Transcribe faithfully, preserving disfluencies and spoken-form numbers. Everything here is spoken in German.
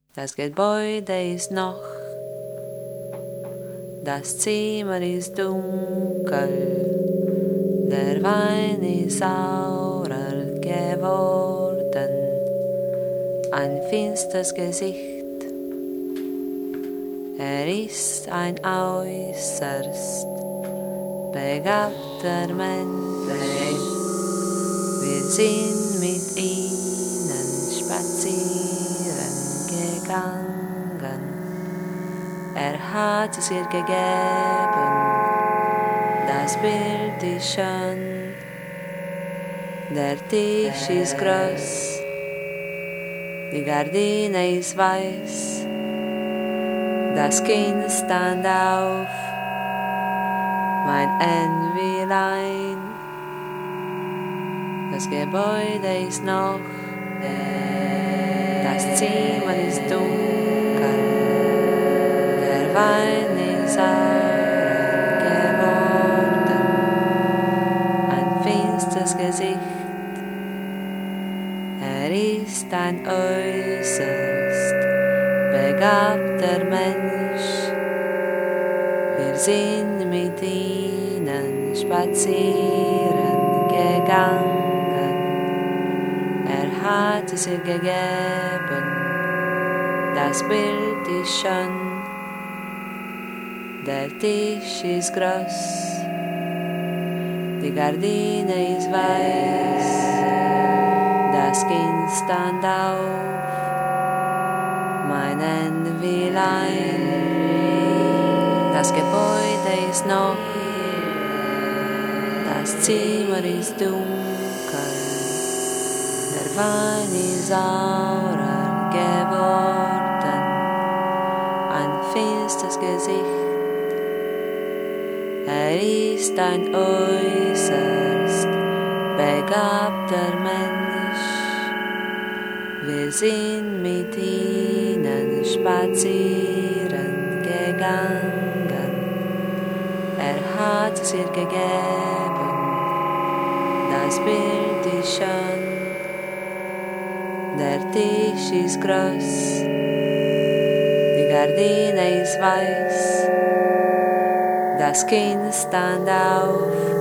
Das Gebäude ist noch, das Zimmer ist dunkel, der Wein ist saurer geworden, ein finsteres Gesicht. Er ist ein äußerst begabter Mensch. Wir sind mit ihnen spazieren gegangen. Er hat es ihr gegeben, das Bild ist schön, der Tisch ist groß, die Gardine ist weiß, das Kind stand auf, mein Envilein, das Gebäude ist noch, das Zimmer ist dunkel, der Wein ist sauer geworden, ein finsteres Gesicht, er ist ein äußerst begabter Mensch, wir sind mit ihnen spazieren gegangen. Er hat es ihr gegeben, das Bild ist schön, der Tisch ist groß, die Gardine ist weiß, das Kind stand auf, mein Envilein, das Gebäude ist noch, das Zimmer ist dunkel, der Wein ist saurer geworden, ein finsteres Gesicht, er ist ein äußerst begabter Mensch, wir sind mit ihnen spazieren gegangen, er hat es ihr gegeben, das Bild ist schön, der Tisch ist groß, die Gardine ist weiß, das Kind stand auf,